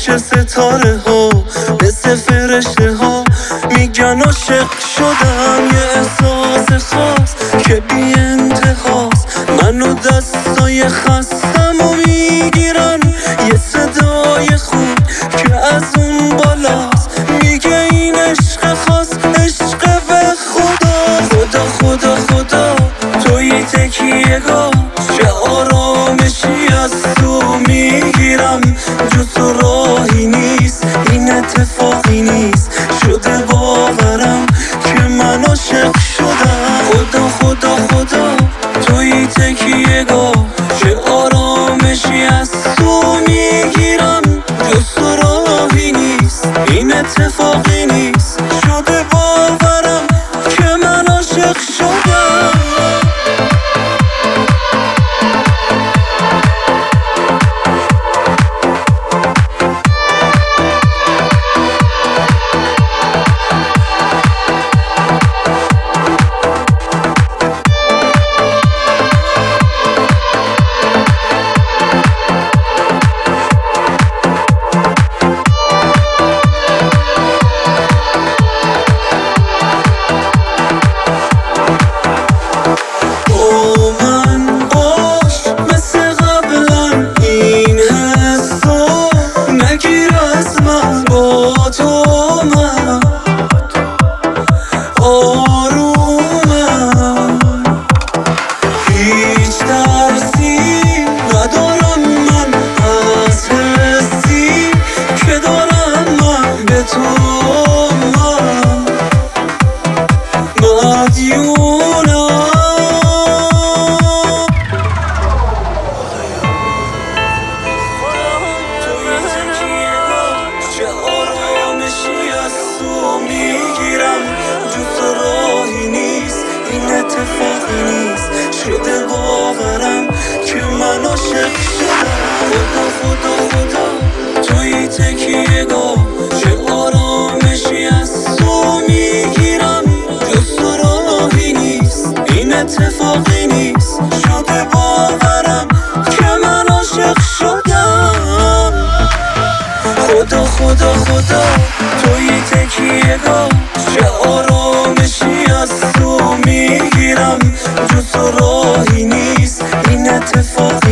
پیش ستاره ها مثل فرشته ها میگن عاشق شدم، یه احساس خاص که بی انتهاست. منو دستای خستم و میگیرن، یه صدای خوب که از اون بالاست میگه این عشق خاص، عشق به خدا. خدا خدا خدا توی تکیه‌گاه، چه آرامشی از تو میگیرم. جز تو راهی نیست، این اتفاقی نیست، شده باورم که من عاشق شدم. خدا خدا خدا توی تکیه‌گاه، چه آرامشی از تو میگیرم. جز تو راهی نیست، این اتفاقی نیست، شده باورم که من عاشق شدم. اتفاقی نیست، شده باورم که من عاشق شدم. خدا خدا خدا توی تکیه‌گاه، چه آرامشی از تو میگیرم. جز تو راهی نیست، این اتفاقی نیست، شده باورم که من عاشق شدم. خدا خدا خدا توی تکیه‌گاه، چه آرامشی از تو میگیرم. جز تو راهی نیست، این اتفاقی